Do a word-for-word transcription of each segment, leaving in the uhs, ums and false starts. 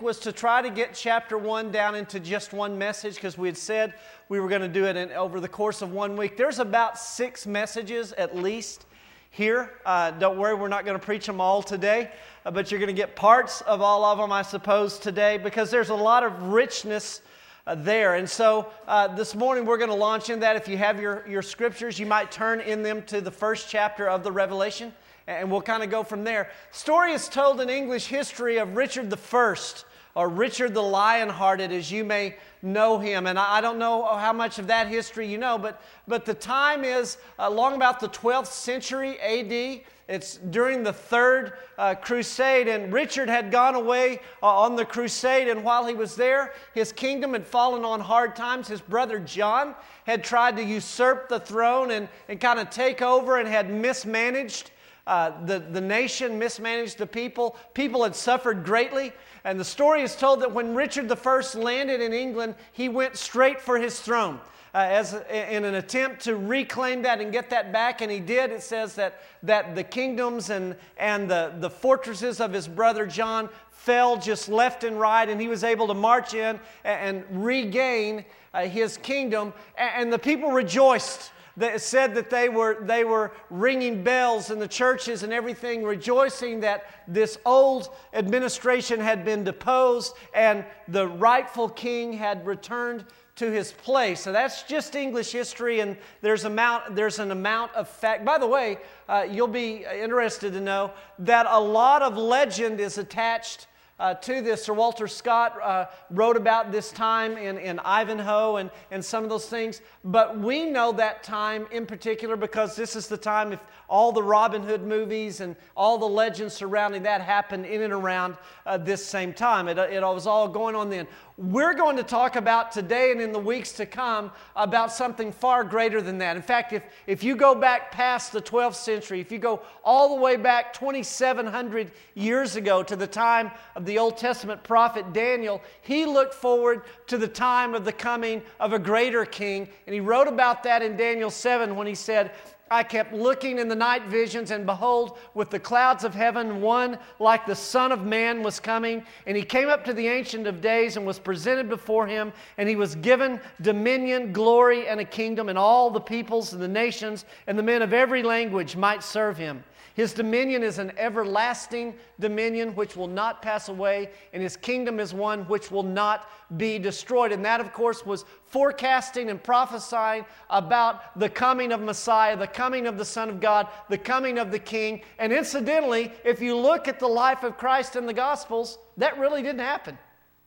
was to try to get chapter one down into just one message, because we had said we were going to do it in, over the course of one week. There's about six messages at least here. Uh, don't worry, we're not going to preach them all today, uh, but you're going to get parts of all of them, I suppose, today, because there's a lot of richness uh, there. And so uh, this morning we're going to launch in that. If you have your, your scriptures, you might turn in them to the first chapter of the Revelation, and we'll kind of go from there. Story is told in English history of Richard the First, or Richard the Lionhearted, as you may know him. And I don't know how much of that history you know, but, but the time is uh, long about the twelfth century A D. It's during the Third uh, Crusade, and Richard had gone away uh, on the crusade, and while he was there, his kingdom had fallen on hard times. His brother John had tried to usurp the throne and, and kind of take over, and had mismanaged Uh, the, the nation, mismanaged the people. People had suffered greatly. And the story is told that when Richard the First landed in England, he went straight for his throne uh, as in an attempt to reclaim that and get that back. And he did. It says that, that the kingdoms and, and the, the fortresses of his brother John fell just left and right, and he was able to march in and, and regain uh, his kingdom. And, and the people rejoiced. That said that they were they were ringing bells in the churches and everything, rejoicing that this old administration had been deposed and the rightful king had returned to his place. So that's just English history, and there's amount there's an amount of fact. By the way, uh, you'll be interested to know that a lot of legend is attached Uh, to this. Sir Walter Scott uh, wrote about this time in, in Ivanhoe and, and some of those things. But we know that time in particular because this is the time if all the Robin Hood movies and all the legends surrounding that happened in and around uh, this same time. It, it was all going on then. We're going to talk about today and in the weeks to come about something far greater than that. In fact, if, if you go back past the twelfth century, if you go all the way back twenty-seven hundred years ago to the time of the Old Testament prophet Daniel, he looked forward to the time of the coming of a greater king. And he wrote about that in Daniel seven when he said, I kept looking in the night visions, and behold, with the clouds of heaven, one like the Son of Man was coming. And he came up to the Ancient of Days and was presented before him, and he was given dominion, glory, and a kingdom, and all the peoples and the nations and the men of every language might serve him. His dominion is an everlasting dominion which will not pass away, and his kingdom is one which will not be destroyed. And that, of course, was forecasting and prophesying about the coming of Messiah, the coming of the Son of God, the coming of the King. And incidentally, if you look at the life of Christ in the Gospels, that really didn't happen.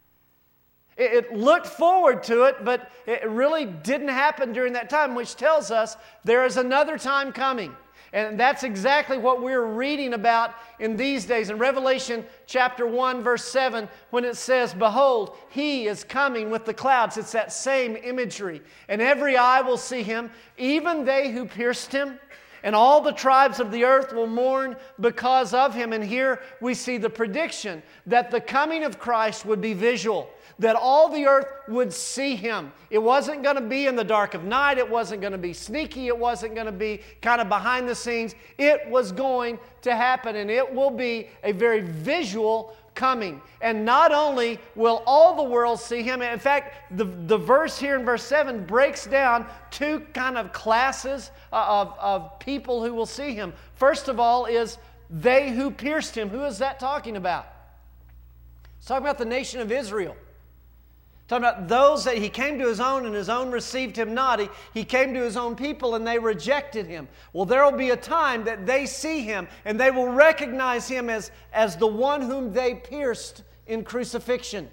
It, it looked forward to it, but it really didn't happen during that time, which tells us there is another time coming. And that's exactly what we're reading about in these days. In Revelation chapter one, verse seven, when it says, Behold, he is coming with the clouds. It's that same imagery. And every eye will see him, even they who pierced him. And all the tribes of the earth will mourn because of him. And here we see the prediction that the coming of Christ would be visual, that all the earth would see him. It wasn't going to be in the dark of night. It wasn't going to be sneaky. It wasn't going to be kind of behind the scenes. It was going to happen, and it will be a very visual coming. And not only will all the world see him, in fact, the, the verse here in verse seven breaks down two kind of classes of, of people who will see him. First of all is they who pierced him. Who is that talking about? It's talking about the nation of Israel. Talking about those that he came to his own, and his own received him not. He, he came to his own people, and they rejected him. Well, there will be a time that they see him, and they will recognize him as, as the one whom they pierced in crucifixion.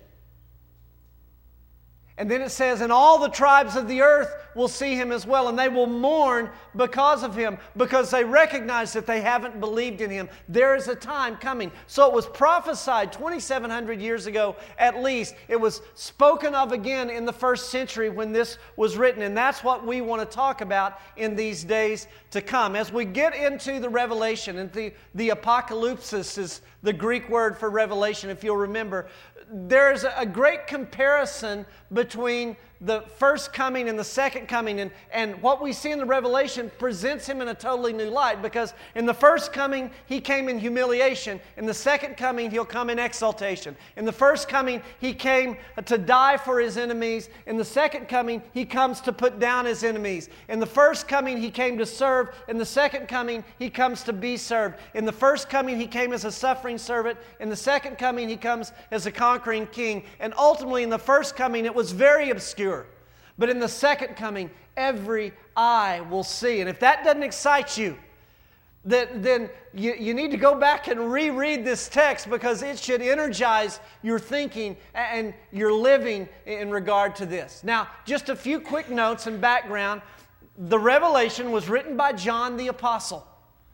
And then it says, and all the tribes of the earth will see him as well, and they will mourn because of him, because they recognize that they haven't believed in him. There is a time coming. So it was prophesied twenty-seven hundred years ago at least. It was spoken of again in the first century when this was written, and that's what we want to talk about in these days to come. As we get into the Revelation, and the, the apocalypsis is the Greek word for revelation, if you'll remember, there's a great comparison between the first coming and the second coming. And, and what we see in the Revelation presents him in a totally new light, because in the first coming, he came in humiliation. In the second coming, he'll come in exaltation. In the first coming, he came to die for his enemies. In the second coming, he comes to put down his enemies. In the first coming, he came to serve. In the second coming, he comes to be served. In the first coming, he came as a suffering servant. In the second coming, he comes as a conquering king. And ultimately, in the first coming, it was very obscure. But in the second coming, every eye will see. And if that doesn't excite you, then, then you, you need to go back and reread this text, because it should energize your thinking and your living in regard to this. Now, just a few quick notes and background. The Revelation was written by John the Apostle.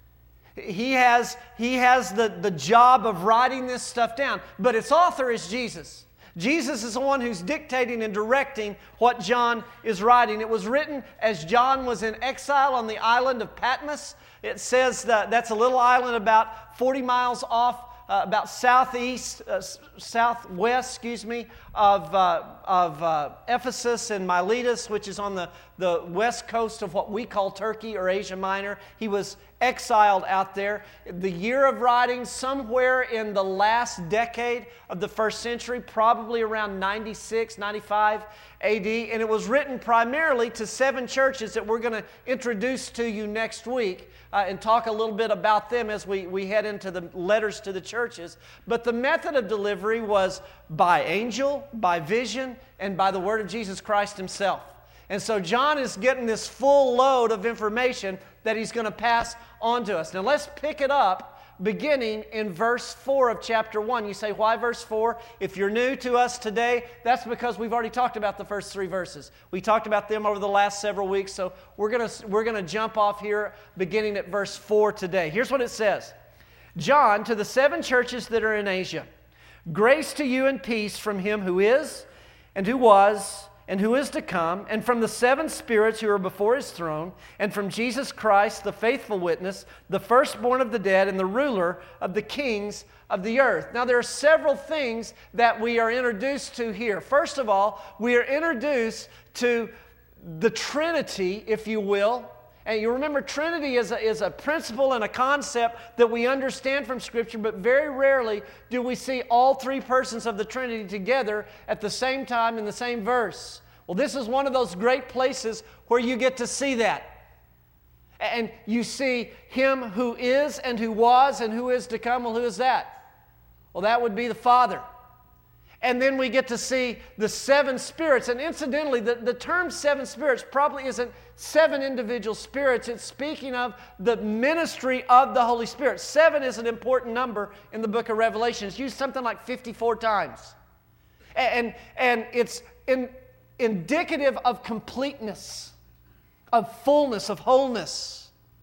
He has, he has the, the job of writing this stuff down, but its author is Jesus. Jesus is the one who's dictating and directing what John is writing. It was written as John was in exile on the island of Patmos. It says that that's a little island about forty miles off, uh, about southeast, uh, southwest, excuse me, of, uh, of uh, Ephesus and Miletus, which is on the, the west coast of what we call Turkey or Asia Minor. He was exiled out there. The year of writing, somewhere in the last decade of the first century, probably around ninety-six, ninety-five A D, and it was written primarily to seven churches that we're going to introduce to you next week uh, and talk a little bit about them as we, we head into the letters to the churches. But the method of delivery was by angel, by vision, and by the word of Jesus Christ himself. And so John is getting this full load of information that he's going to pass on to us. Now let's pick it up beginning in verse four of chapter one. You say, why verse four? If you're new to us today, that's because we've already talked about the first three verses. We talked about them over the last several weeks, so we're going to, we're going to jump off here beginning at verse four today. Here's what it says. John, to the seven churches that are in Asia, grace to you and peace from him who is, and who was, and who is to come, and from the seven spirits who are before his throne, and from Jesus Christ, the faithful witness, the firstborn of the dead, and the ruler of the kings of the earth. Now, there are several things that we are introduced to here. First of all, we are introduced to the Trinity, if you will. And you remember, Trinity is a, is a principle and a concept that we understand from Scripture, but very rarely do we see all three persons of the Trinity together at the same time in the same verse. Well, this is one of those great places where you get to see that. And you see him who is and who was and who is to come. Well, who is that? Well, that would be the Father. And then we get to see the seven spirits. And incidentally, the, the term seven spirits probably isn't seven individual spirits. It's speaking of the ministry of the Holy Spirit. Seven is an important number in the book of Revelation. It's used something like fifty-four times. And, and it's in, indicative of completeness, of fullness, of wholeness.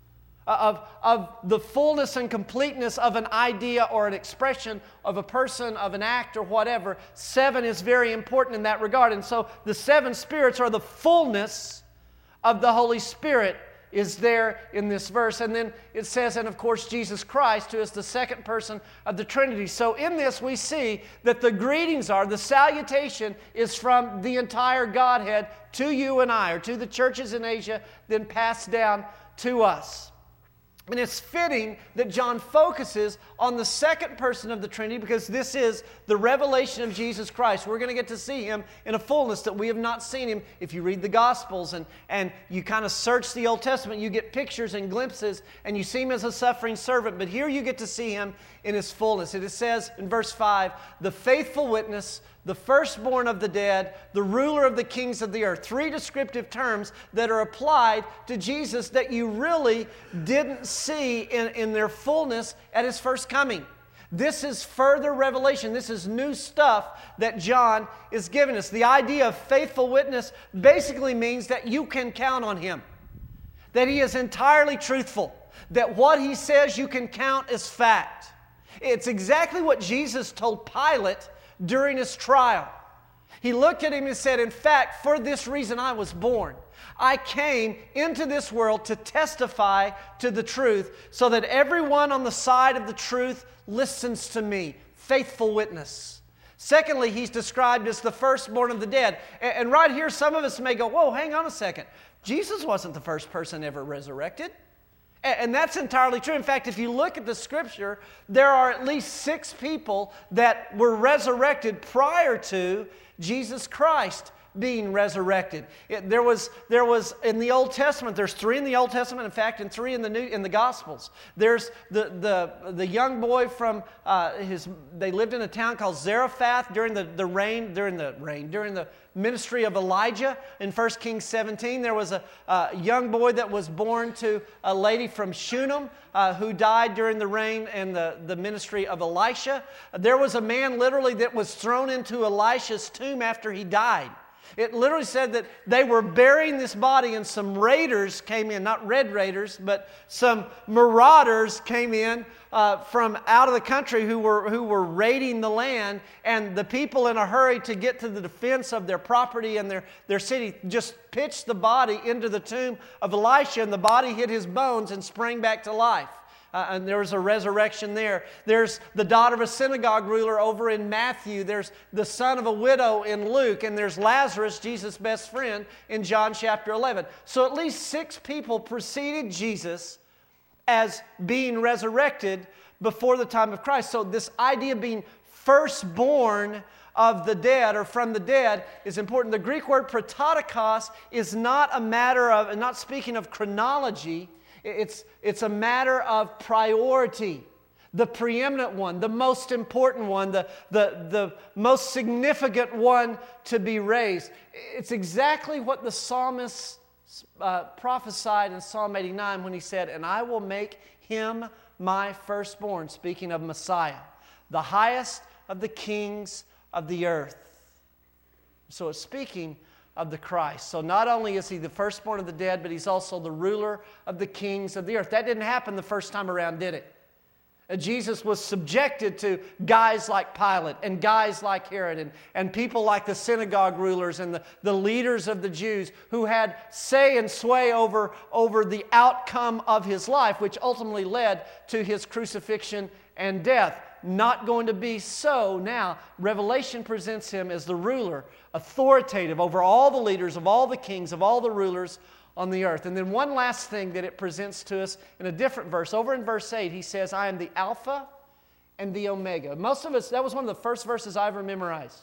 Of, of the fullness and completeness of an idea or an expression of a person, of an act or whatever. Seven is very important in that regard. And so the seven spirits are the fullness of the Holy Spirit is there in this verse. And then it says, and of course Jesus Christ, who is the second person of the Trinity. So in this we see that the greetings are, the salutation is from the entire Godhead to you and I, or to the churches in Asia, then passed down to us. And it's fitting that John focuses on the second person of the Trinity, because this is the revelation of Jesus Christ. We're going to get to see him in a fullness that we have not seen him. If you read the Gospels and, and you kind of search the Old Testament, you get pictures and glimpses, and you see him as a suffering servant. But here you get to see him in his fullness. It says in verse five, the faithful witness, the firstborn of the dead, the ruler of the kings of the earth. Three descriptive terms that are applied to Jesus that you really didn't see in, in their fullness at his first coming. This is further revelation. This is new stuff that John is giving us. The idea of faithful witness basically means that you can count on him, that he is entirely truthful, that what he says you can count as fact. It's exactly what Jesus told Pilate during his trial. He looked at him and said, in fact, for this reason I was born. I came into this world to testify to the truth so that everyone on the side of the truth listens to me. Faithful witness. Secondly, he's described as the firstborn of the dead. And, and right here, some of us may go, whoa, hang on a second. Jesus wasn't the first person ever resurrected. And, and that's entirely true. In fact, if you look at the Scripture, there are at least six people that were resurrected prior to Jesus Christ being resurrected. It, there was, there was in the Old Testament, there's three in the Old Testament, in fact, and three in the New, in the Gospels. There's the, the, the young boy from uh, his, they lived in a town called Zarephath during the, the reign, during the reign, during the ministry of Elijah in First Kings seventeen. There was a, a young boy that was born to a lady from Shunem uh, who died during the reign and the, the ministry of Elisha. There was a man literally that was thrown into Elisha's tomb after he died. It literally said that they were burying this body and some raiders came in, not red raiders, but some marauders came in uh, from out of the country who were, who were raiding the land, and the people in a hurry to get to the defense of their property and their, their city just pitched the body into the tomb of Elisha, and the body hit his bones and sprang back to life. Uh, and there was a resurrection there. There's the daughter of a synagogue ruler over in Matthew. There's the son of a widow in Luke. And there's Lazarus, Jesus' best friend, in John chapter eleven. So at least six people preceded Jesus as being resurrected before the time of Christ. So this idea of being firstborn of the dead or from the dead is important. The Greek word prototokos is not a matter of, not speaking of chronology. It's, it's a matter of priority. The preeminent one, the most important one, the, the, the most significant one to be raised. It's exactly what the psalmist uh, prophesied in Psalm eighty-nine when he said, "And I will make him my firstborn," speaking of Messiah, the highest of the kings of the earth. So it's speaking of the Christ. So not only is he the firstborn of the dead, but he's also the ruler of the kings of the earth. That didn't happen the first time around, did it? Uh, Jesus was subjected to guys like Pilate and guys like Herod and, and people like the synagogue rulers and the, the leaders of the Jews who had say and sway over, over the outcome of his life, which ultimately led to his crucifixion and death. Not going to be so now. Revelation presents him as the ruler, authoritative over all the leaders, of all the kings, of all the rulers on the earth. And then one last thing that it presents to us in a different verse. Over in verse eight, he says, "I am the Alpha and the Omega." Most of us, that was one of the first verses I ever memorized.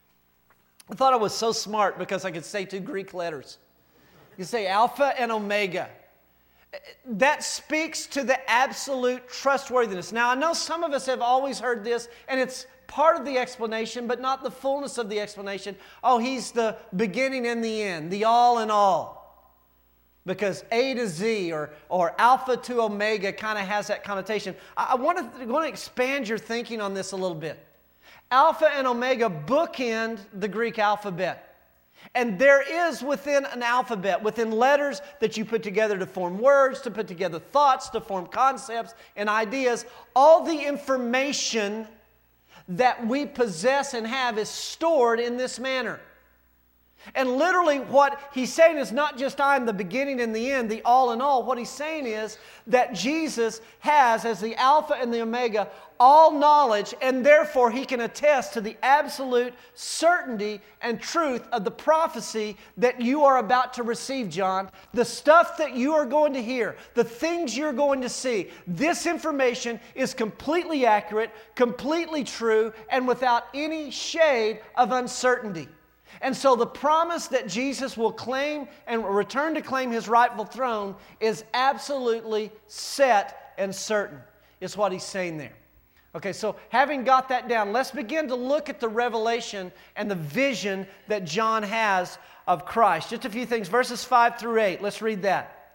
I thought I was so smart because I could say two Greek letters. You say Alpha and Omega. That speaks to the absolute trustworthiness. Now, I know some of us have always heard this, and it's part of the explanation, but not the fullness of the explanation. Oh, he's the beginning and the end, the all in all. Because A to Z or, or Alpha to Omega kind of has that connotation. I, I want to, I want to expand your thinking on this a little bit. Alpha and Omega bookend the Greek alphabet. And there is within an alphabet, within letters that you put together to form words, to put together thoughts, to form concepts and ideas, all the information that we possess and have is stored in this manner. And literally what he's saying is not just I'm the beginning and the end, the all in all. What he's saying is that Jesus has, as the Alpha and the Omega, all knowledge, and therefore he can attest to the absolute certainty and truth of the prophecy that you are about to receive, John. The stuff that you are going to hear, the things you're going to see, this information is completely accurate, completely true, and without any shade of uncertainty. And so the promise that Jesus will claim and return to claim his rightful throne is absolutely set and certain, is what he's saying there. Okay, so having got that down, let's begin to look at the revelation and the vision that John has of Christ. Just a few things, verses five through eight. Let's read that.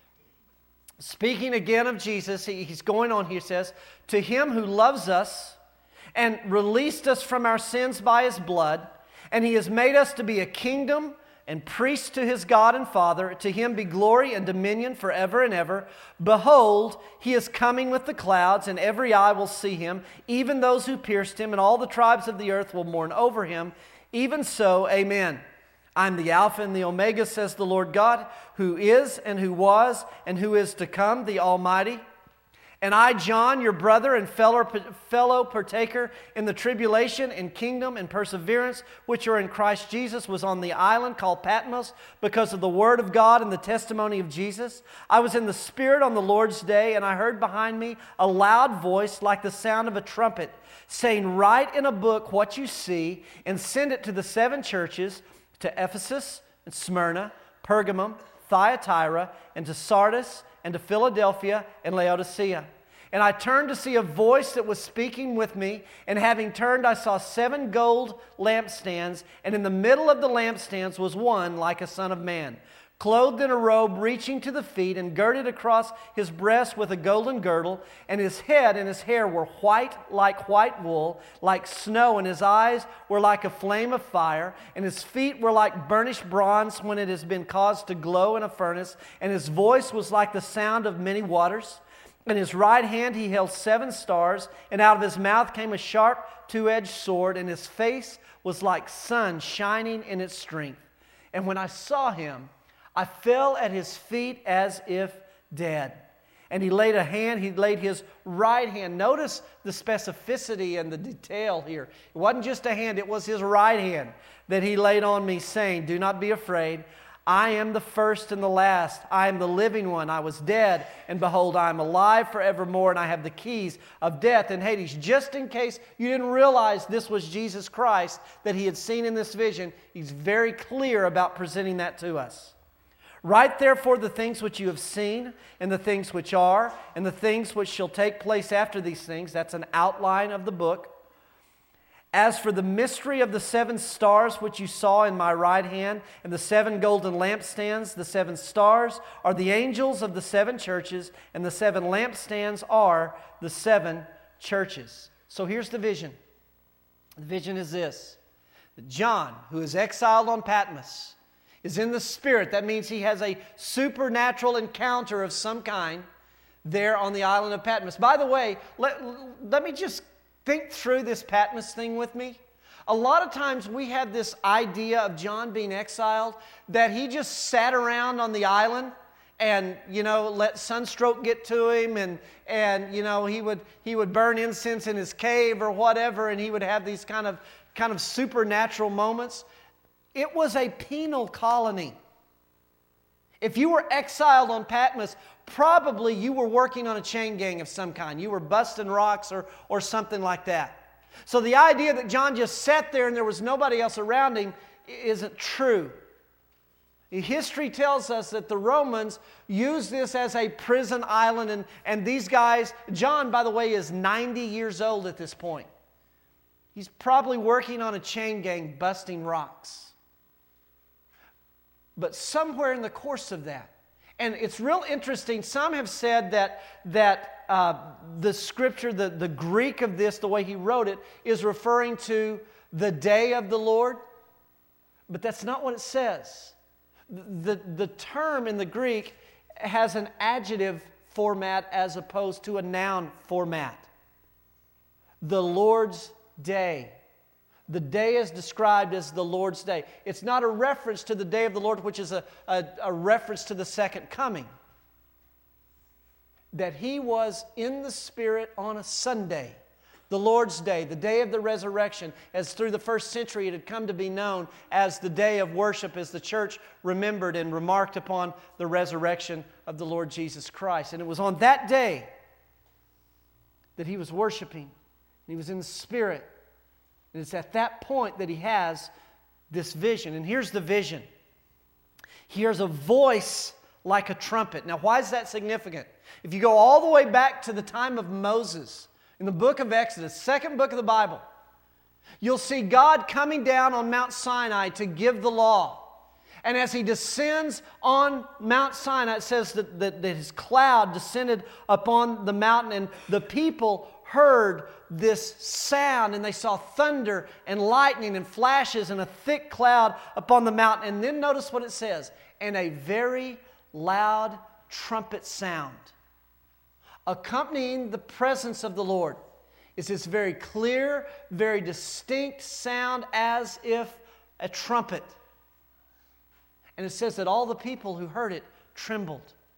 Speaking again of Jesus, he, he's going on, he says, "To him who loves us and released us from our sins by his blood, and he has made us to be a kingdom and priests to his God and Father. To him be glory and dominion forever and ever. Behold, he is coming with the clouds, and every eye will see him, even those who pierced him, and all the tribes of the earth will mourn over him. Even so, amen. I am the Alpha and the Omega, says the Lord God, who is and who was and who is to come, the Almighty. And I, John, your brother and fellow, fellow partaker in the tribulation and kingdom and perseverance which are in Christ Jesus, was on the island called Patmos because of the word of God and the testimony of Jesus. I was in the Spirit on the Lord's day, and I heard behind me a loud voice like the sound of a trumpet, saying, "Write in a book what you see, and send it to the seven churches, to Ephesus and Smyrna, Pergamum, Thyatira, and to Sardis, and to Philadelphia and Laodicea." And I turned to see a voice that was speaking with me, and having turned, I saw seven gold lampstands, and in the middle of the lampstands was one like a son of man, clothed in a robe reaching to the feet, and girded across his breast with a golden girdle, and his head and his hair were white like white wool, like snow, and his eyes were like a flame of fire, and his feet were like burnished bronze when it has been caused to glow in a furnace, and his voice was like the sound of many waters. In his right hand he held seven stars, and out of his mouth came a sharp two-edged sword, and his face was like sun shining in its strength. And when I saw him, I fell at his feet as if dead. And he laid a hand, he laid his right hand. Notice the specificity and the detail here. It wasn't just a hand, it was his right hand that he laid on me, saying, "Do not be afraid. I am the first and the last. I am the living one. I was dead, and behold, I am alive forevermore, and I have the keys of death and Hades." Just in case you didn't realize this was Jesus Christ that he had seen in this vision, he's very clear about presenting that to us. "Write therefore the things which you have seen, and the things which are, and the things which shall take place after these things." That's an outline of the book. "As for the mystery of the seven stars which you saw in my right hand, and the seven golden lampstands, the seven stars are the angels of the seven churches, and the seven lampstands are the seven churches." So here's the vision. The vision is this: that John, who is exiled on Patmos, is in the Spirit. That means he has a supernatural encounter of some kind there on the island of Patmos. By the way, let, let me just think through this Patmos thing with me. A lot of times we have this idea of John being exiled, that he just sat around on the island and, you know, let sunstroke get to him, and, and you know, he would, he would burn incense in his cave or whatever, and he would have these kind of, kind of supernatural moments. It was a penal colony. If you were exiled on Patmos, probably you were working on a chain gang of some kind. You were busting rocks or, or something like that. So the idea that John just sat there and there was nobody else around him isn't true. History tells us that the Romans used this as a prison island, and, and these guys, John, by the way, is ninety years old at this point. He's probably working on a chain gang busting rocks. But somewhere in the course of that, and it's real interesting, some have said that, that uh, the scripture, the, the Greek of this, the way he wrote it, is referring to the day of the Lord. But that's not what it says. The, the term in the Greek has an adjective format as opposed to a noun format. The Lord's day. The day is described as the Lord's day. It's not a reference to the day of the Lord, which is a, a, a reference to the second coming. That he was in the Spirit on a Sunday, the Lord's day, the day of the resurrection, as through the first century it had come to be known as the day of worship, as the church remembered and remarked upon the resurrection of the Lord Jesus Christ. And it was on that day that he was worshiping. He was in the Spirit. And it's at that point that he has this vision. And here's the vision. He hears a voice like a trumpet. Now, why is that significant? If you go all the way back to the time of Moses, in the book of Exodus, second book of the Bible, you'll see God coming down on Mount Sinai to give the law. And as he descends on Mount Sinai, it says that, that, that his cloud descended upon the mountain, and the people heard this sound, and they saw thunder and lightning and flashes and a thick cloud upon the mountain. And then notice what it says: and a very loud trumpet sound. Accompanying the presence of the Lord is this very clear, very distinct sound, as if a trumpet. And it says that all the people who heard it trembled.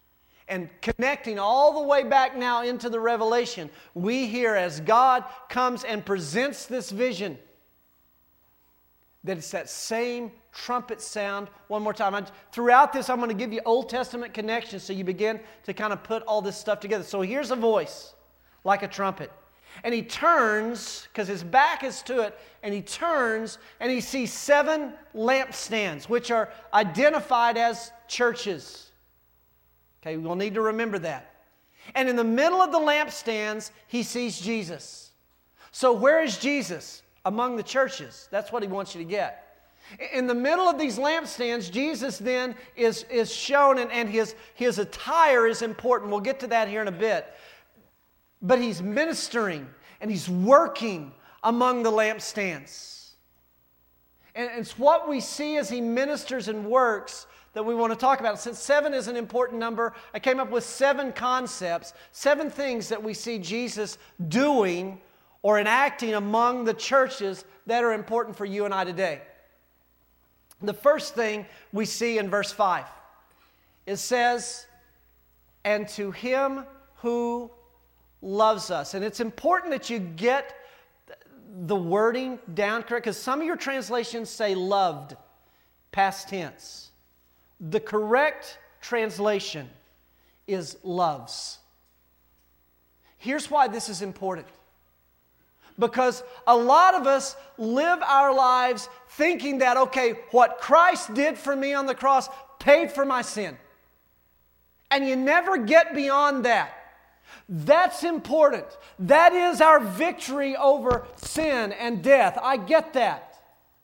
And connecting all the way back now into the Revelation, we hear as God comes and presents this vision, that it's that same trumpet sound. One more time. I, throughout this, I'm going to give you Old Testament connections so you begin to kind of put all this stuff together. So here's a voice like a trumpet. And he turns, because his back is to it, and he turns and he sees seven lampstands, which are identified as churches. Okay, we'll need to remember that. And in the middle of the lampstands, he sees Jesus. So where is Jesus? Among the churches. That's what he wants you to get. In the middle of these lampstands, Jesus then is, is shown, and, and his, his attire is important. We'll get to that here in a bit. But he's ministering, and he's working among the lampstands. And it's what we see as he ministers and works that we want to talk about. Since seven is an important number, I came up with seven concepts, seven things that we see Jesus doing or enacting among the churches that are important for you and I today. The first thing we see in verse five, it says, "And to him who loves us." And it's important that you get the wording down correct, because some of your translations say loved, past tense. The correct translation is loves. Here's why this is important. Because a lot of us live our lives thinking that, okay, what Christ did for me on the cross paid for my sin. And you never get beyond that. That's important. That is our victory over sin and death. I get that.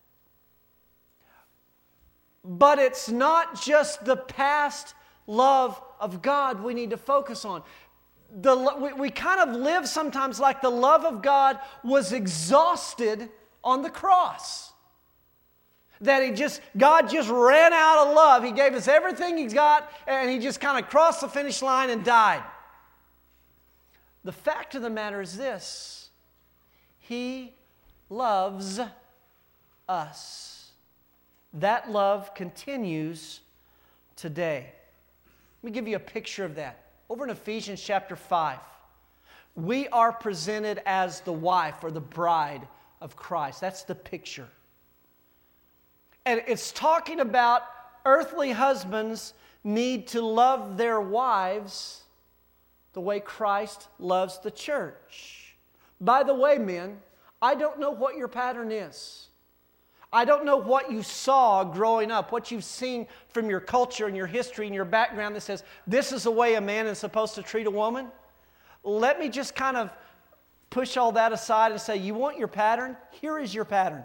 But it's not just the past love of God we need to focus on. The, we, we kind of live sometimes like the love of God was exhausted on the cross. That he just, God just ran out of love. He gave us everything He's got, and He just kind of crossed the finish line and died. The fact of the matter is this: He loves us. That love continues today. Let me give you a picture of that. Over in Ephesians chapter five, we are presented as the wife or the bride of Christ. That's the picture. And it's talking about earthly husbands need to love their wives the way Christ loves the church. By the way, men, I don't know what your pattern is. I don't know what you saw growing up, what you've seen from your culture and your history and your background that says this is the way a man is supposed to treat a woman. Let me just kind of push all that aside and say, you want your pattern? Here is your pattern.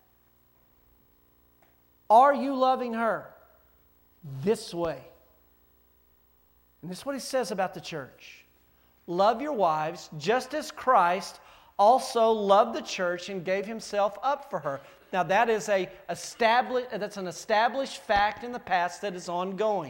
Are you loving her this way? And this is what he says about the church. Love your wives just as Christ also loved the church and gave Himself up for her. Now that is a established, that's an established fact in the past that is ongoing.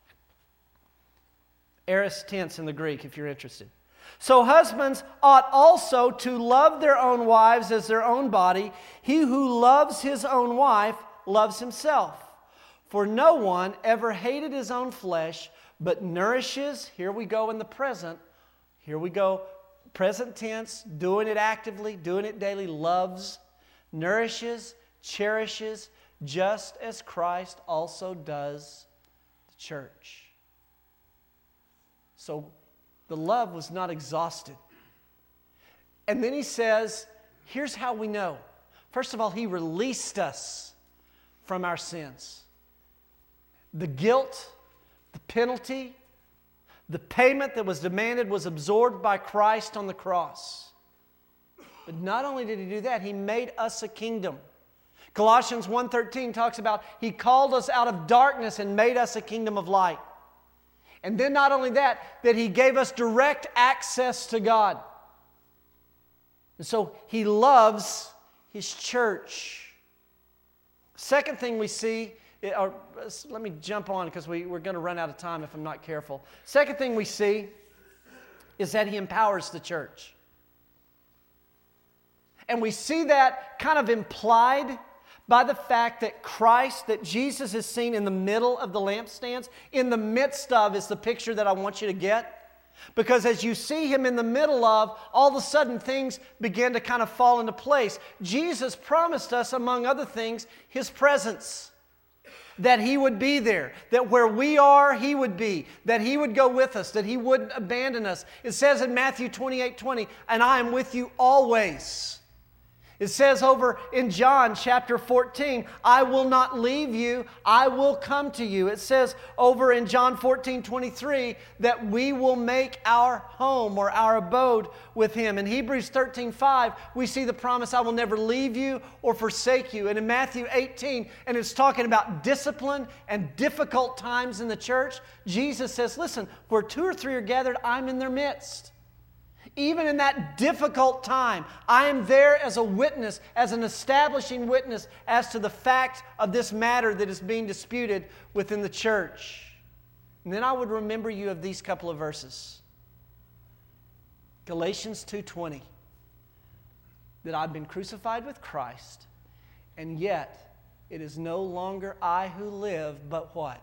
Aorist tense in the Greek, if you're interested. So husbands ought also to love their own wives as their own body. He who loves his own wife loves himself. For no one ever hated his own flesh, but nourishes, here we go in the present, here we go, present tense, doing it actively, doing it daily, loves, nourishes, cherishes, just as Christ also does the church. So the love was not exhausted. And then he says, here's how we know. First of all, He released us from our sins. The guilt, the penalty, the payment that was demanded was absorbed by Christ on the cross. But not only did He do that, He made us a kingdom. Colossians one thirteen talks about He called us out of darkness and made us a kingdom of light. And then not only that, that He gave us direct access to God. And so He loves His church. Second thing we see, or let me jump on because we, we're going to run out of time if I'm not careful. Second thing we see is that He empowers the church. And we see that kind of implied by the fact that Christ, that Jesus is seen in the middle of the lampstands. In the midst of is the picture that I want you to get. Because as you see Him in the middle of, all of a sudden things begin to kind of fall into place. Jesus promised us, among other things, His presence. That He would be there. That where we are, He would be. That He would go with us. That He wouldn't abandon us. It says in Matthew twenty-eight twenty, and I am with you always. It says over in John chapter fourteen, I will not leave you, I will come to you. It says over in John fourteen twenty-three that we will make our home or our abode with Him. In Hebrews thirteen five, we see the promise, I will never leave you or forsake you. And in Matthew eighteen, and it's talking about discipline and difficult times in the church, Jesus says, listen, where two or three are gathered, I'm in their midst. Even in that difficult time, I am there as a witness, as an establishing witness as to the fact of this matter that is being disputed within the church. And then I would remember you of these couple of verses. Galatians two twenty. That I've been crucified with Christ, and yet it is no longer I who live, but what?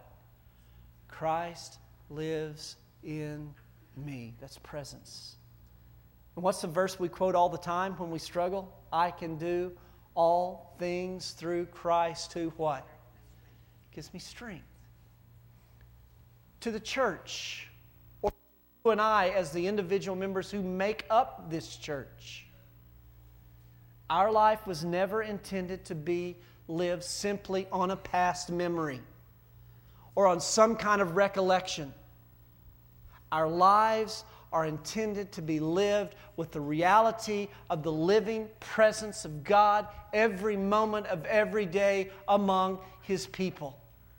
Christ lives in me. That's presence. And what's the verse we quote all the time when we struggle? I can do all things through Christ who what? Gives me strength. To the church, or you and I as the individual members who make up this church, our life was never intended to be lived simply on a past memory or on some kind of recollection. Our lives are intended to be lived with the reality of the living presence of God every moment of every day among His people.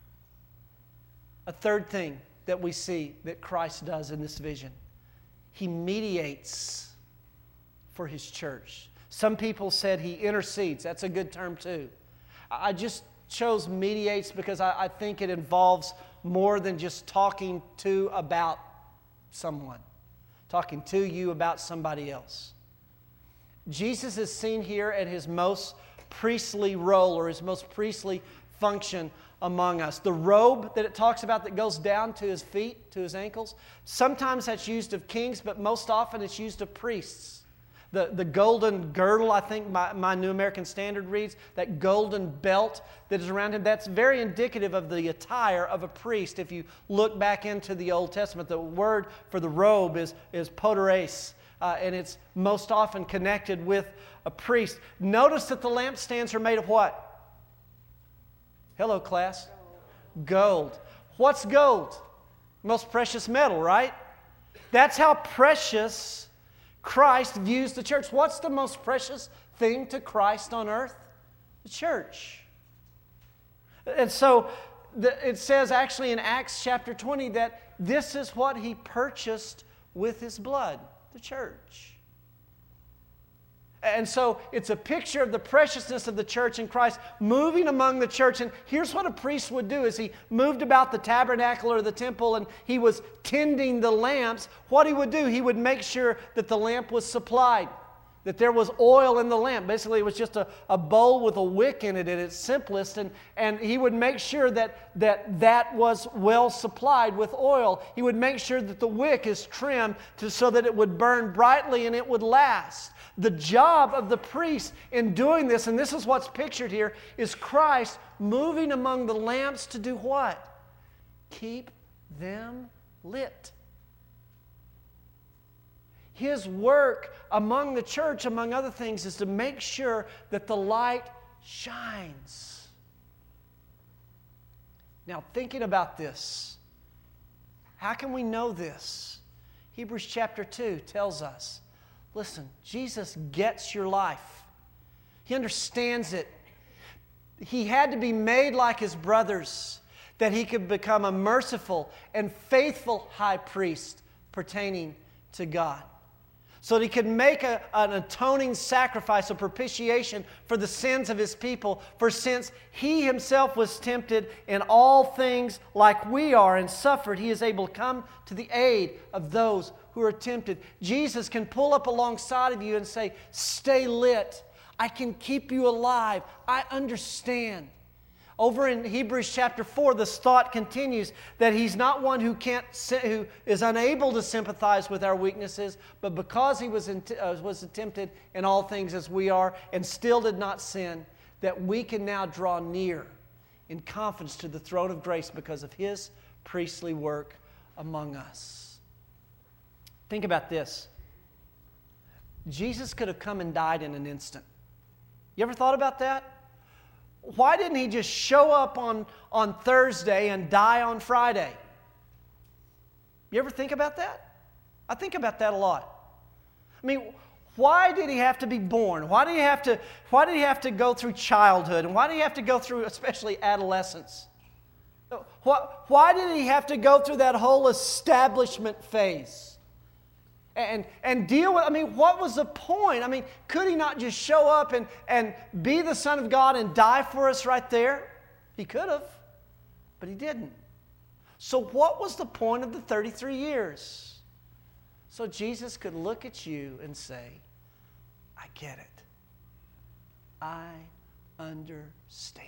A third thing that we see that Christ does in this vision, He mediates for His church. Some people said He intercedes. That's a good term too. I just chose mediates because I, I think it involves more than just talking to about someone. Talking to you about somebody else. Jesus is seen here at His most priestly role or His most priestly function among us. The robe that it talks about that goes down to His feet, to His ankles, sometimes that's used of kings, but most often it's used of priests. The, the golden girdle, I think my, my New American Standard reads, that golden belt that is around him, that's very indicative of the attire of a priest. If you look back into the Old Testament, the word for the robe is, is poteres, uh, and it's most often connected with a priest. Notice that the lampstands are made of what? Hello, class. Gold. What's gold? Most precious metal, right? That's how precious Christ views the church. What's the most precious thing to Christ on earth? The church. And so the, it says actually in Acts chapter twenty that this is what He purchased with His blood, the church. And so it's a picture of the preciousness of the church in Christ moving among the church. And here's what a priest would do as he moved about the tabernacle or the temple and he was tending the lamps. What he would do, he would make sure that the lamp was supplied, that there was oil in the lamp. Basically, it was just a, a bowl with a wick in it at its simplest. And, and he would make sure that, that that was well supplied with oil. He would make sure that the wick is trimmed to, so that it would burn brightly and it would last. The job of the priest in doing this, and this is what's pictured here, is Christ moving among the lamps to do what? Keep them lit. His work among the church, among other things, is to make sure that the light shines. Now, thinking about this, how can we know this? Hebrews chapter two tells us, listen, Jesus gets your life. He understands it. He had to be made like His brothers that He could become a merciful and faithful high priest pertaining to God. So that He could make a, an atoning sacrifice, a propitiation for the sins of His people. For since He Himself was tempted in all things like we are and suffered, He is able to come to the aid of those who are tempted. Jesus can pull up alongside of you and say, stay lit. I can keep you alive. I understand. Over in Hebrews chapter four, this thought continues that He's not one who can't, who is unable to sympathize with our weaknesses, but because He was, in, uh, was tempted in all things as we are and still did not sin, that we can now draw near in confidence to the throne of grace because of His priestly work among us. Think about this. Jesus could have come and died in an instant. You ever thought about that? Why didn't He just show up on, on Thursday and die on Friday? You ever think about that? I think about that a lot. I mean, why did He have to be born? Why did He have to, why did He have to go through childhood? And why did He have to go through especially adolescence? Why, why did He have to go through that whole establishment phase? And, and deal with, I mean, what was the point? I mean, could He not just show up and, and be the Son of God and die for us right there? He could have, but He didn't. So what was the point of the thirty-three years? So Jesus could look at you and say, I get it. I understand.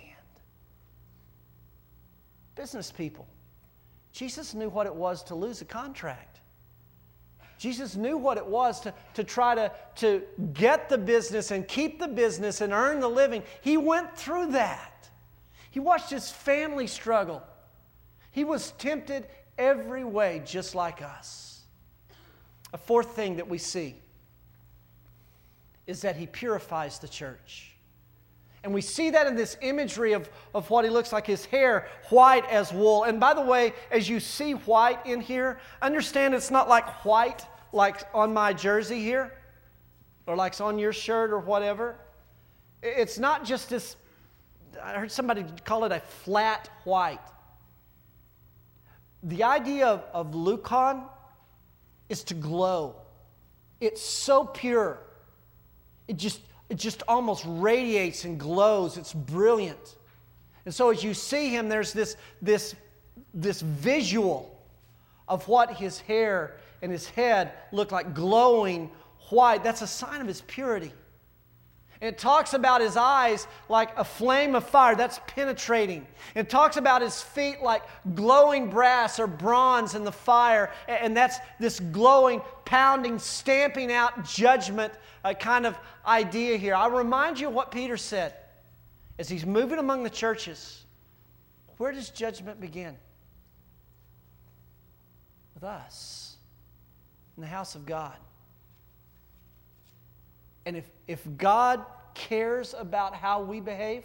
Business people, Jesus knew what it was to lose a contract. Jesus knew what it was to, to try to, to get the business and keep the business and earn the living. He went through that. He watched His family struggle. He was tempted every way just like us. A fourth thing that we see is that He purifies the church. And we see that in this imagery of, of what He looks like, His hair white as wool. And by the way, as you see white in here, understand it's not like white like on my jersey here or like on your shirt or whatever. It's not just this, I heard somebody call it a flat white. The idea of, of leucon is to glow. It's so pure. It just It just almost radiates and glows. It's brilliant. And so as you see Him, there's this, this, this visual of what His hair and His head look like, glowing white. That's a sign of His purity. And it talks about His eyes like a flame of fire. That's penetrating. It talks about His feet like glowing brass or bronze in the fire. And that's this glowing, pounding, stamping out judgment uh, kind of idea here. I'll remind you of what Peter said as he's moving among the churches. Where does judgment begin? With us, in the house of God. And if, if God cares about how we behave,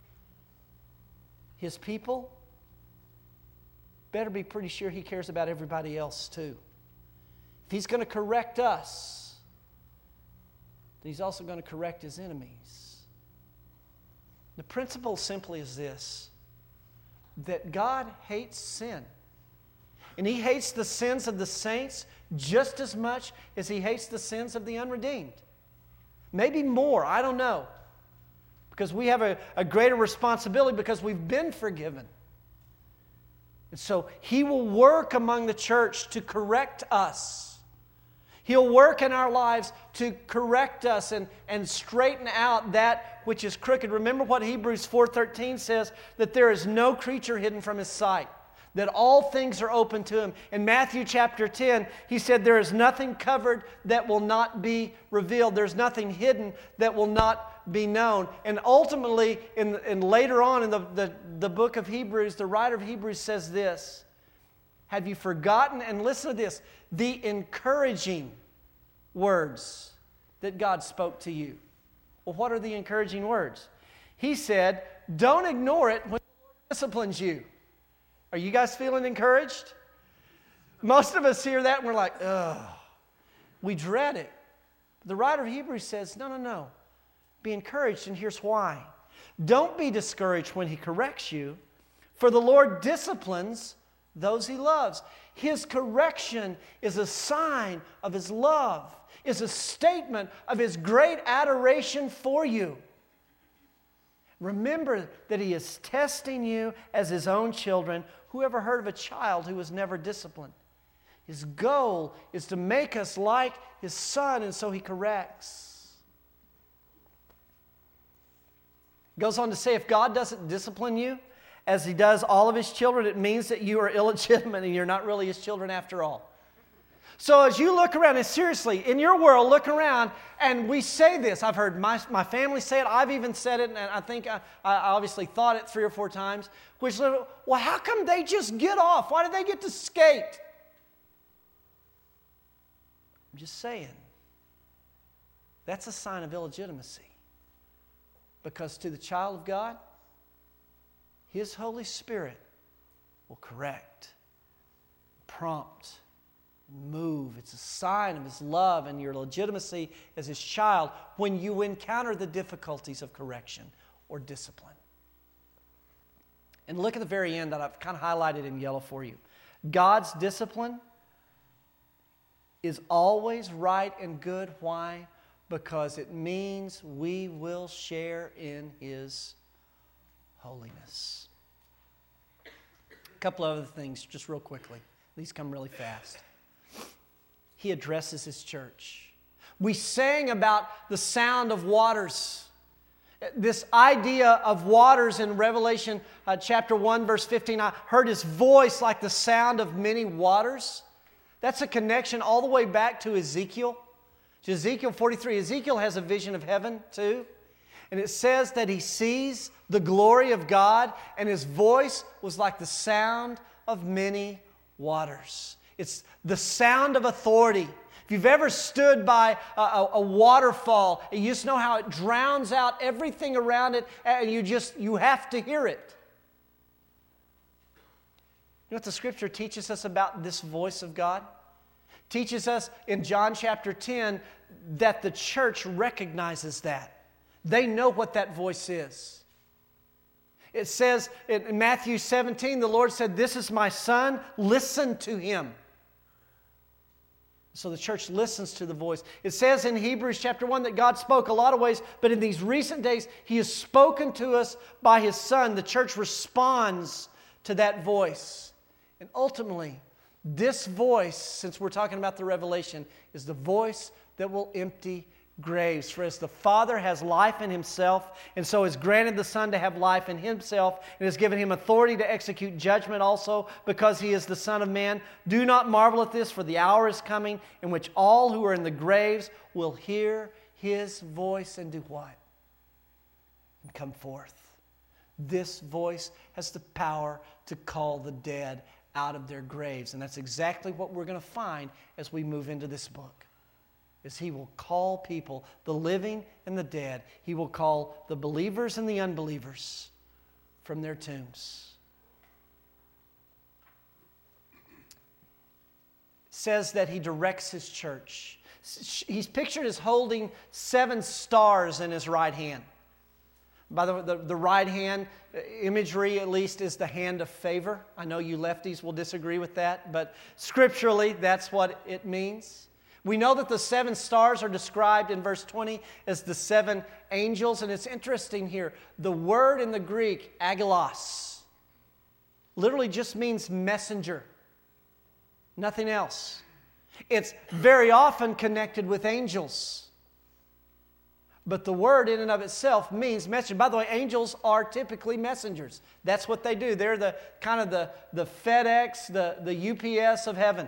His people, better be pretty sure He cares about everybody else too. If He's going to correct us, then He's also going to correct His enemies. The principle simply is this, that God hates sin. And He hates the sins of the saints just as much as He hates the sins of the unredeemed. Maybe more, I don't know. Because we have a, a greater responsibility because we've been forgiven. And so He will work among the church to correct us. He'll work in our lives to correct us and, and straighten out that which is crooked. Remember what Hebrews four thirteen says, that there is no creature hidden from His sight, that all things are open to Him. In Matthew chapter ten, He said there is nothing covered that will not be revealed. There's nothing hidden that will not be known. And ultimately, in, in later on in the, the, the book of Hebrews, the writer of Hebrews says this, have you forgotten, and listen to this, the encouraging words that God spoke to you? Well, what are the encouraging words? He said, don't ignore it when the Lord disciplines you. Are you guys feeling encouraged? Most of us hear that and we're like, ugh. We dread it. The writer of Hebrews says, no, no, no. Be encouraged, and here's why. Don't be discouraged when He corrects you, for the Lord disciplines those He loves. His correction is a sign of His love, is a statement of His great adoration for you. Remember that He is testing you as His own children. Who ever heard of a child who was never disciplined? His goal is to make us like His Son, and so He corrects. Goes on to say, if God doesn't discipline you as He does all of His children, it means that you are illegitimate and you're not really His children after all. So as you look around, and seriously, in your world, look around, and we say this. I've heard my, my family say it. I've even said it, and I think I, I obviously thought it three or four times. Which, well, how come they just get off? Why do they get to skate? I'm just saying. That's a sign of illegitimacy. Because to the child of God, His Holy Spirit will correct, prompt, move. It's a sign of His love and your legitimacy as His child when you encounter the difficulties of correction or discipline. And look at the very end that I've kind of highlighted in yellow for you. God's discipline is always right and good. Why? Because it means we will share in His holiness. A couple of other things, just real quickly. These come really fast. He addresses His church. We sang about the sound of waters. This idea of waters in Revelation uh, chapter one, verse fifteen, I heard His voice like the sound of many waters. That's a connection all the way back to Ezekiel. To Ezekiel forty-three. Ezekiel has a vision of heaven too. And it says that he sees the glory of God, and his voice was like the sound of many waters. It's the sound of authority. If you've ever stood by a, a, a waterfall, you just know how it drowns out everything around it, and you just, you have to hear it. You know what the Scripture teaches us about this voice of God? It teaches us in John chapter ten that the church recognizes that. They know what that voice is. It says in Matthew seventeen, the Lord said, "This is my Son, listen to Him." So the church listens to the voice. It says in Hebrews chapter one that God spoke a lot of ways, but in these recent days, He has spoken to us by His Son. The church responds to that voice. And ultimately, this voice, since we're talking about the revelation, is the voice that will empty graves. For as the Father has life in Himself, and so has granted the Son to have life in Himself, and has given Him authority to execute judgment also, because He is the Son of Man. Do not marvel at this, for the hour is coming in which all who are in the graves will hear His voice and do what? And come forth. This voice has the power to call the dead out of their graves. And that's exactly what we're going to find as we move into this book. Is He will call people, the living and the dead. He will call the believers and the unbelievers from their tombs. It says that He directs His church. He's pictured as holding seven stars in His right hand. By the way, the, the right hand imagery, at least, is the hand of favor. I know you lefties will disagree with that, but scripturally, that's what it means. We know that the seven stars are described in verse twenty as the seven angels, and it's interesting here. The word in the Greek, agelos, literally just means messenger, nothing else. It's very often connected with angels. But the word in and of itself means messenger. By the way, angels are typically messengers. That's what they do. They're the kind of the, the FedEx, the, the U P S of heaven.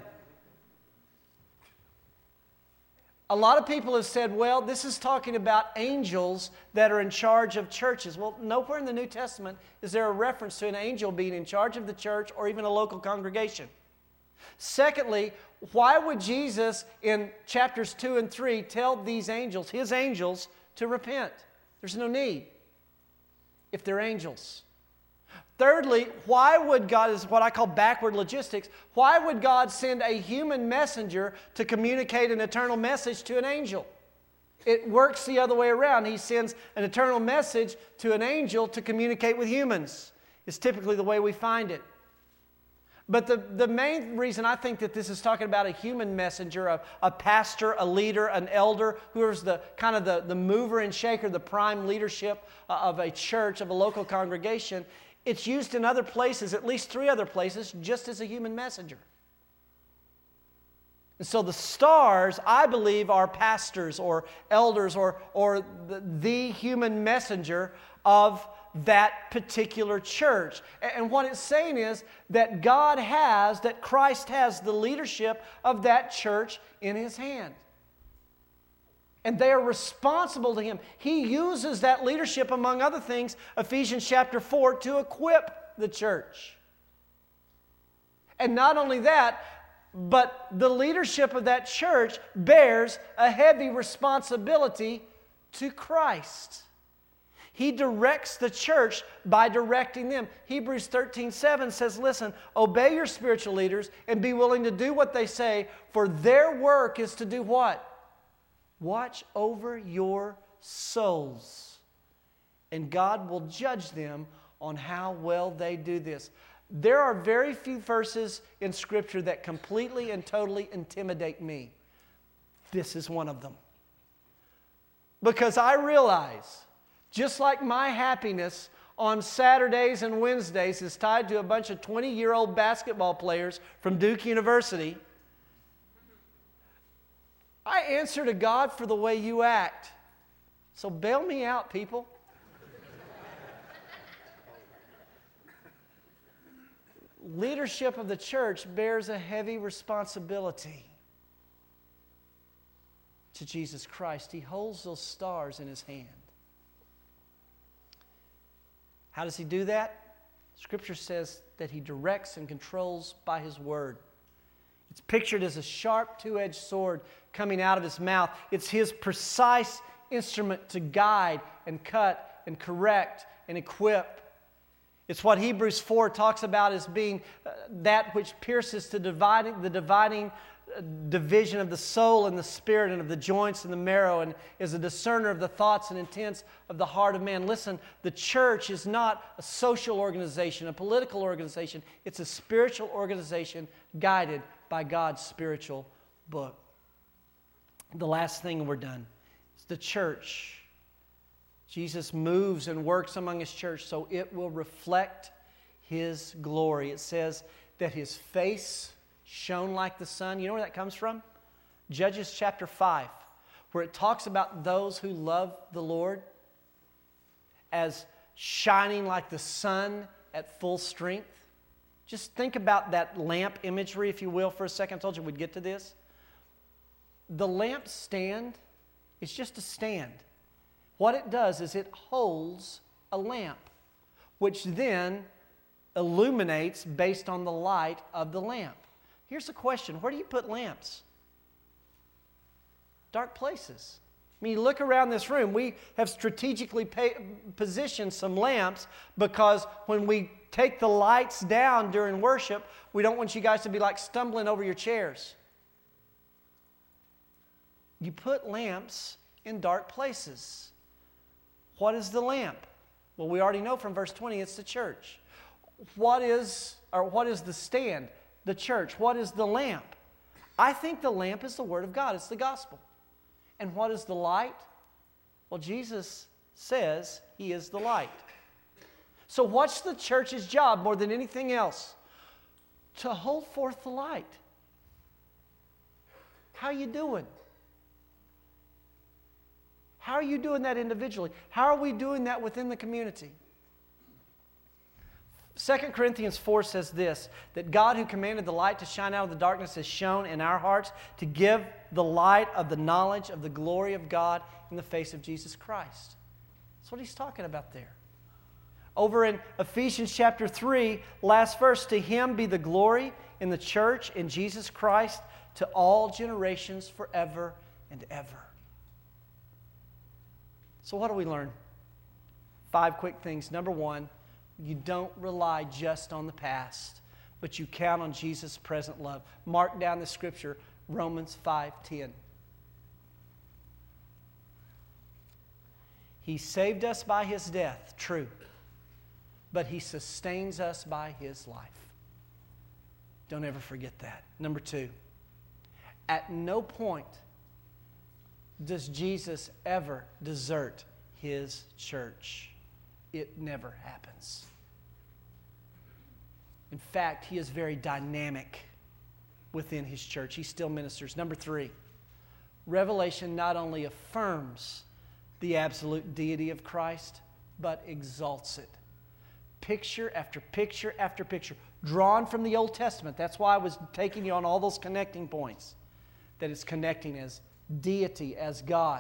A lot of people have said, well, this is talking about angels that are in charge of churches. Well, nowhere in the New Testament is there a reference to an angel being in charge of the church or even a local congregation. Secondly, why would Jesus in chapters two and three tell these angels, His angels, to repent? There's no need if they're angels. Thirdly, why would God, is what I call backward logistics, why would God send a human messenger to communicate an eternal message to an angel? It works the other way around. He sends an eternal message to an angel to communicate with humans. It's typically the way we find it. But the, the main reason I think that this is talking about a human messenger, a, a pastor, a leader, an elder, who is the kind of the, the mover and shaker, the prime leadership uh, of a church, of a local congregation, it's used in other places, at least three other places, just as a human messenger. And so the stars, I believe, are pastors or elders or, or the, the human messenger of that particular church. And what it's saying is that God has, that Christ has the leadership of that church in His hand. And they are responsible to Him. He uses that leadership, among other things, Ephesians chapter four, to equip the church. And not only that, but the leadership of that church bears a heavy responsibility to Christ. He directs the church by directing them. Hebrews thirteen seven says, listen, obey your spiritual leaders and be willing to do what they say, for their work is to do what? Watch over your souls, and God will judge them on how well they do this. There are very few verses in Scripture that completely and totally intimidate me. This is one of them. Because I realize, just like my happiness on Saturdays and Wednesdays is tied to a bunch of twenty-year-old basketball players from Duke University, I answer to God for the way you act. So bail me out, people. Leadership of the church bears a heavy responsibility to Jesus Christ. He holds those stars in His hand. How does He do that? Scripture says that He directs and controls by His Word. It's pictured as a sharp two-edged sword coming out of His mouth. It's His precise instrument to guide and cut and correct and equip. It's what Hebrews four talks about as being uh, that which pierces to dividing, the dividing uh, division of the soul and the spirit and of the joints and the marrow, and is a discerner of the thoughts and intents of the heart of man. Listen, the church is not a social organization, a political organization. It's a spiritual organization guided by God's spiritual book. The last thing, we're done, is the church. Jesus moves and works among His church so it will reflect His glory. It says that His face shone like the sun. You know where that comes from? Judges chapter five, where it talks about those who love the Lord as shining like the sun at full strength. Just think about that lamp imagery, if you will, for a second. I told you we'd get to this. The lamp stand is just a stand. What it does is it holds a lamp, which then illuminates based on the light of the lamp. Here's the question. Where do you put lamps? Dark places. I mean, you look around this room. We have strategically pay, positioned some lamps because when we take the lights down during worship, we don't want you guys to be like stumbling over your chairs. You put lamps in dark places. What is the lamp? Well, we already know from verse twenty, it's the church. What is, or what is the stand? The church. What is the lamp? I think the lamp is the Word of God. It's the gospel. And what is the light? Well, Jesus says He is the light. So what's the church's job more than anything else? To hold forth the light. How are you doing? How are you doing that individually? How are we doing that within the community? Second Corinthians four says this, that God who commanded the light to shine out of the darkness has shone in our hearts to give the light of the knowledge of the glory of God in the face of Jesus Christ. That's what he's talking about there. Over in Ephesians chapter three, last verse, to Him be the glory in the church in Jesus Christ to all generations forever and ever. So what do we learn? Five quick things. Number one, you don't rely just on the past, but you count on Jesus' present love. Mark down the scripture, Romans five ten. He saved us by His death, true, but He sustains us by His life. Don't ever forget that. Number two, at no point does Jesus ever desert His church. It never happens. In fact, He is very dynamic within His church. He still ministers. Number three, Revelation not only affirms the absolute deity of Christ, but exalts it. Picture after picture after picture, drawn from the Old Testament. That's why I was taking you on all those connecting points, that it's connecting as deity, as God,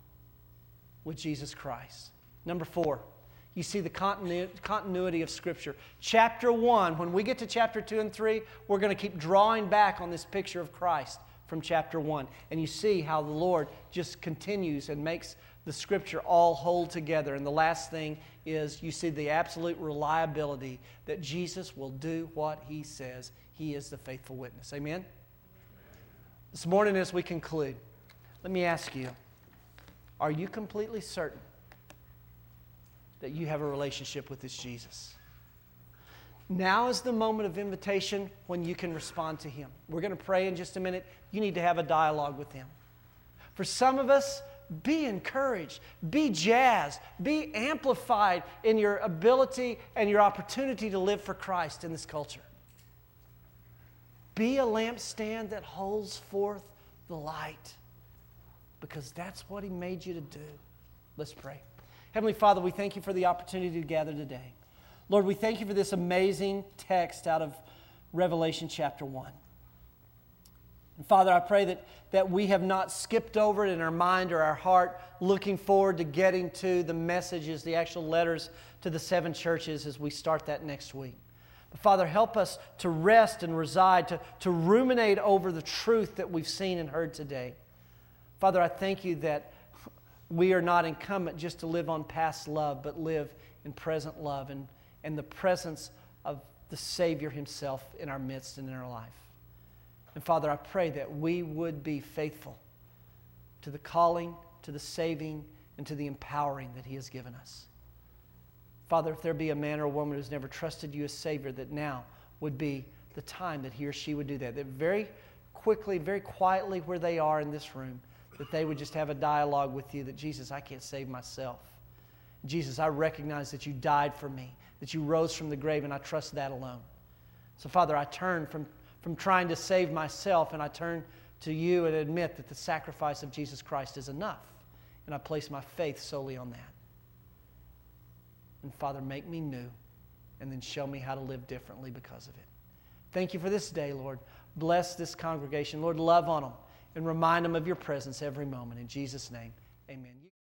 with Jesus Christ. Number four, you see the continu- continuity of Scripture. Chapter one, when we get to chapter two and three, we're going to keep drawing back on this picture of Christ from chapter one. And you see how the Lord just continues and makes the Scripture all hold together. And the last thing is you see the absolute reliability that Jesus will do what He says. He is the faithful witness. Amen? This morning as we conclude, let me ask you, are you completely certain that you have a relationship with this Jesus? Now is the moment of invitation when you can respond to Him. We're going to pray in just a minute. You need to have a dialogue with Him. For some of us, be encouraged, be jazzed, be amplified in your ability and your opportunity to live for Christ in this culture. Be a lampstand that holds forth the light, because that's what He made you to do. Let's pray. Heavenly Father, we thank You for the opportunity to gather today. Lord, we thank You for this amazing text out of Revelation chapter one. And Father, I pray that, that we have not skipped over it in our mind or our heart, looking forward to getting to the messages, the actual letters to the seven churches as we start that next week. But Father, help us to rest and reside, to, to ruminate over the truth that we've seen and heard today. Father, I thank You that we are not incumbent just to live on past love, but live in present love and, and the presence of the Savior Himself in our midst and in our life. And Father, I pray that we would be faithful to the calling, to the saving, and to the empowering that He has given us. Father, if there be a man or a woman who's never trusted You as Savior, that now would be the time that he or she would do that. That very quickly, very quietly where they are in this room, that they would just have a dialogue with You that, Jesus, I can't save myself. Jesus, I recognize that You died for me, that You rose from the grave, and I trust that alone. So Father, I turn from from trying to save myself, and I turn to You and admit that the sacrifice of Jesus Christ is enough, and I place my faith solely on that. And Father, make me new, and then show me how to live differently because of it. Thank You for this day, Lord. Bless this congregation. Lord, love on them and remind them of Your presence every moment. In Jesus' name, amen.